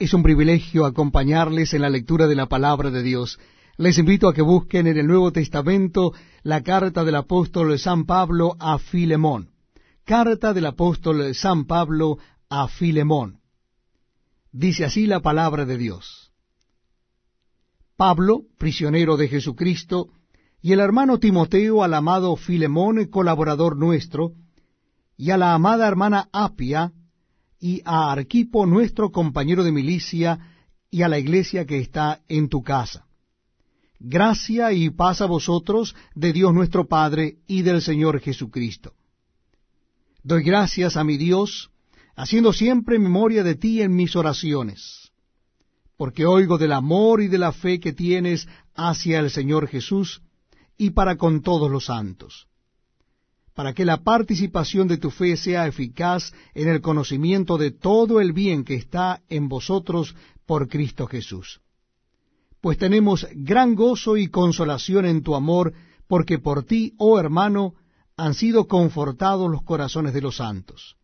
Es un privilegio acompañarles en la lectura de la palabra de Dios. Les invito a que busquen en el Nuevo Testamento la carta del apóstol San Pablo a Filemón. Carta del apóstol San Pablo a Filemón. Dice así la palabra de Dios. Pablo, prisionero de Jesucristo, y el hermano Timoteo al amado Filemón, colaborador nuestro, y a la amada hermana Apia, y a Arquipo, nuestro compañero de milicia, y a la iglesia que está en tu casa. Gracia y paz a vosotros de Dios nuestro Padre y del Señor Jesucristo. Doy gracias a mi Dios, haciendo siempre memoria de ti en mis oraciones, porque oigo del amor y de la fe que tienes hacia el Señor Jesús y para con todos los santos, para que la participación de tu fe sea eficaz en el conocimiento de todo el bien que está en vosotros por Cristo Jesús. Pues tenemos gran gozo y consolación en tu amor, porque por ti, oh hermano, han sido confortados los corazones de los santos.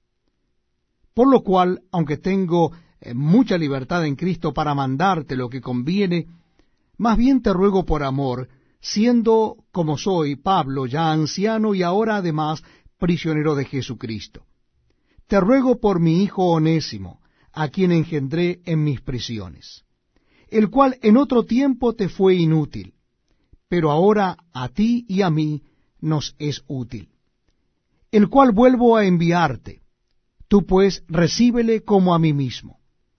Por lo cual, aunque tengo mucha libertad en Cristo para mandarte lo que conviene, más bien te ruego por amor, siendo como soy, Pablo, ya anciano y ahora además prisionero de Jesucristo. Te ruego por mi hijo Onésimo, a quien engendré en mis prisiones, el cual en otro tiempo te fue inútil, pero ahora a ti y a mí nos es útil, el cual vuelvo a enviarte. Tú pues recíbele como a mí mismo.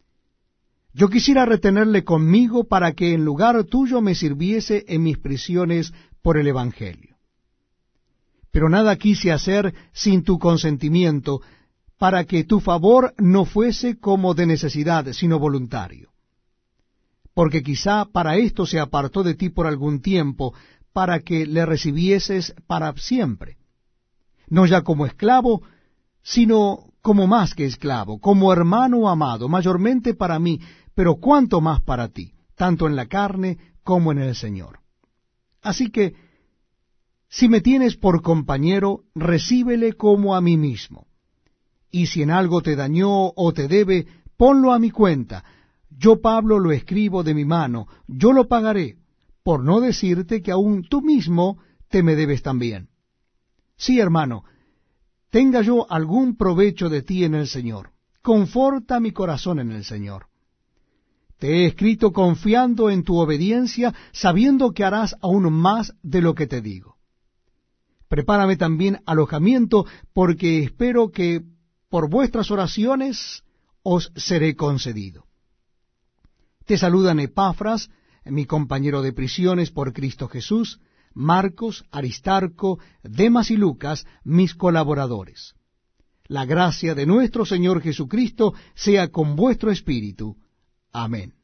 Yo quisiera retenerle conmigo para que en lugar tuyo me sirviese en mis prisiones por el Evangelio. Pero nada quise hacer sin tu consentimiento, para que tu favor no fuese como de necesidad, sino voluntario. Porque quizá para esto se apartó de ti por algún tiempo, para que le recibieses para siempre, no ya como esclavo, sino como más que esclavo, como hermano amado, mayormente para mí, pero cuánto más para ti, tanto en la carne como en el Señor. Así que, si me tienes por compañero, recíbele como a mí mismo. Y si en algo te dañó o te debe, ponlo a mi cuenta. Yo, Pablo, lo escribo de mi mano, yo lo pagaré, por no decirte que aún tú mismo te me debes también. Sí, hermano, tenga yo algún provecho de ti en el Señor. Conforta mi corazón en el Señor. Te he escrito confiando en tu obediencia, sabiendo que harás aún más de lo que te digo. Prepárame también alojamiento, porque espero que por vuestras oraciones os seré concedido. Te saludan Epafras, mi compañero de prisiones por Cristo Jesús, Marcos, Aristarco, Demas y Lucas, mis colaboradores. La gracia de nuestro Señor Jesucristo sea con vuestro espíritu. Amén.